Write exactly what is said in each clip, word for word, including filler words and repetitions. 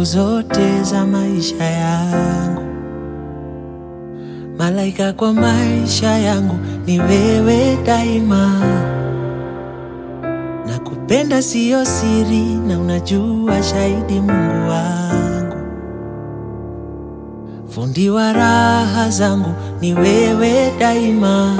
siku zote za maisha yangu. Malaika kwa maisha yangu ni wewe daima. Nakupenda siyo siri na unajua shahidi Mungu wangu. Fundi wa raha zangu ni wewe daima.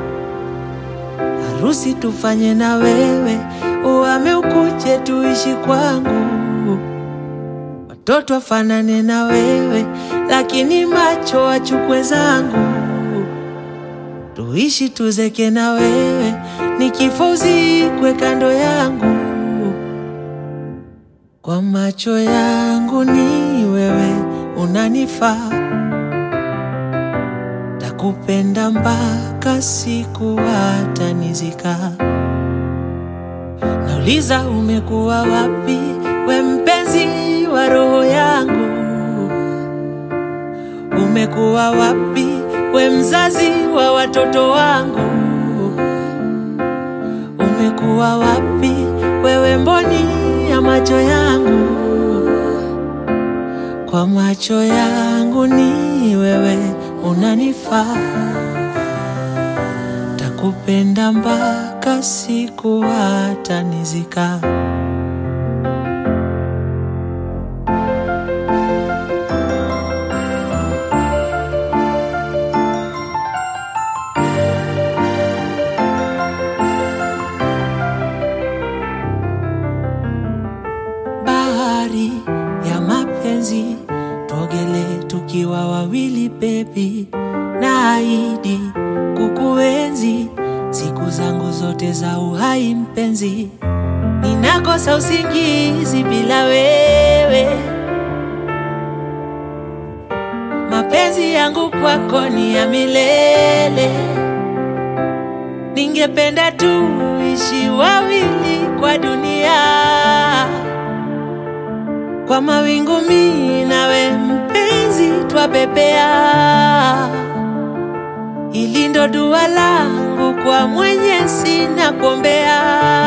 Harusi tufanye na wewe, uhame ukuje tuishi kwangu. Watoto wafanane na wewe, lakini macho wachukue zangu. Tuishi tuzeke na wewe, nikifa uzikwe kando yangu. Kwa macho yangu ni wewe unanifaa. Takupenda mpaka siku hata nizika. Nauliza umekuwa wapi we mpenzi wa roho yangu? Umekuwa wapi we mzazi wa watoto wangu? Umekuwa wapi wewe mboni ya macho yangu? Kwa macho yangu ni wewe unanifaa. Takupenda mpaka siku hata nizika. Bahari ya mapenzi tuogele tukiwa wawili baby. Naahidi kukuenzi siku zangu zote za uhai mpenzi. Ninakosa usingizi bila wewe. Mapenzi yangu kwako ni ya milele. Ningependa tuishi wawili kwa dunia. Kwa mawingu mimi nawe mpenzi twabebea. Hili ndo dua langu kwa Mwenyezi nakuombea.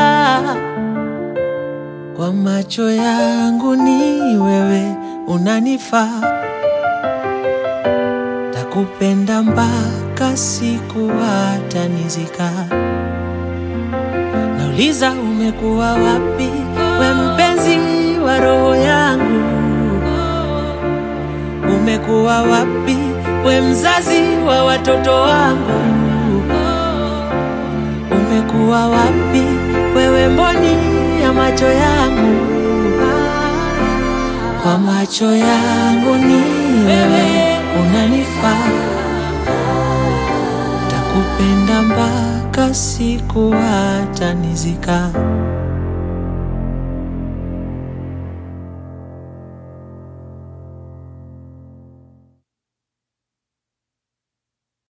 Kwa macho yangu ni wewe unanifaa. Takupenda mpaka siku hata nizika. Nauliza umekuwa wapi we mpenzi wa roho yangu? Umekuwa wapi we mzazi wa watoto wangu? Umekuwa wapi wewe mboni ya macho yangu? Kwa macho yangu ni wewe unanifaa. Takupenda mpaka siku hata nizika.